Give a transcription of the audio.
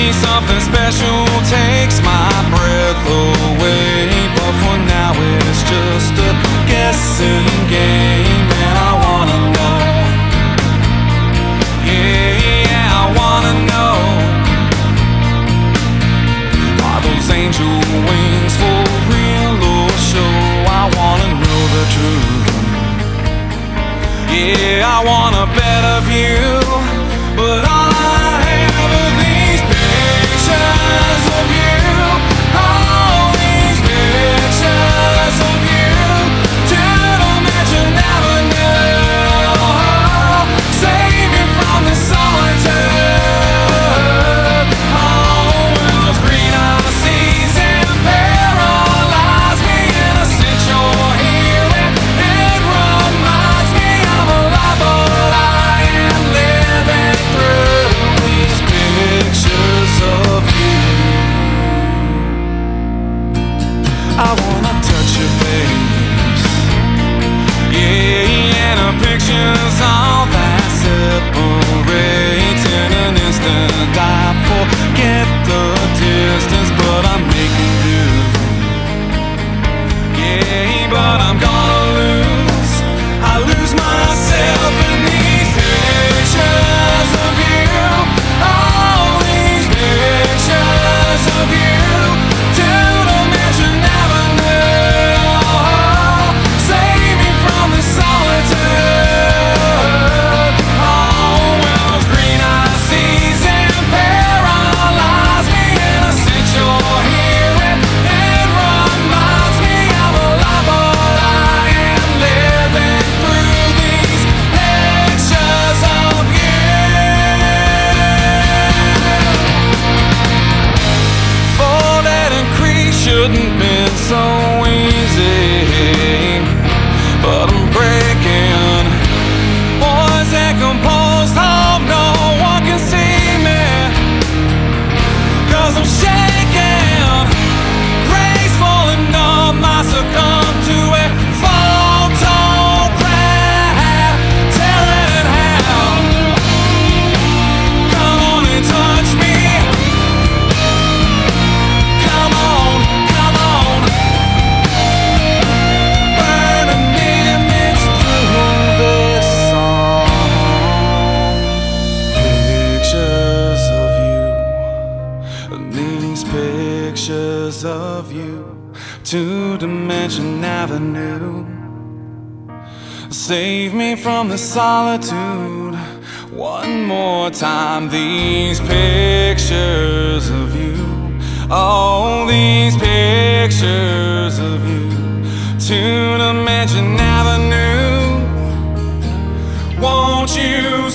Something special takes my breath away, but for now it's just a guessing game. And I wanna know, yeah, I wanna know, are those angel wings for real or show? I wanna know the truth. Yeah, I want a better view, but all I have are these pictures of you. All these pictures of you. Two-dimension avenue. Save me from this solitude. Oh, when those green eyes sees and paralyze me, and I sit you're here and it reminds me I'm alive, but I am living through these pictures of you. I wanna touch your face, yeah, and a picture's all that separates. In an instant I forget the distance, but I'm making do. Yeah, but I'm gonna lose, I lose myself in these pictures of you. All these pictures of you. Two-dimension avenue. Save me from this solitude. Oh, when those green eyes sees and paralyze me, and I sit you're here and it reminds me I'm alive, but I am living through these pictures of you. Folded and crease shouldn't been so easy, but I'm breaking. Boys and composed, hope no one can see me, 'cause I'm shaking. Graceful enough, I succumb to a photograph. Telling it how. Come on and touch me. Come on, come on. Burn an image through this song. Pictures of you, these pictures of you. Two-dimension avenue. Save me from the solitude. One more time, these pictures of you. All these pictures of you. Two-dimension avenue. Won't you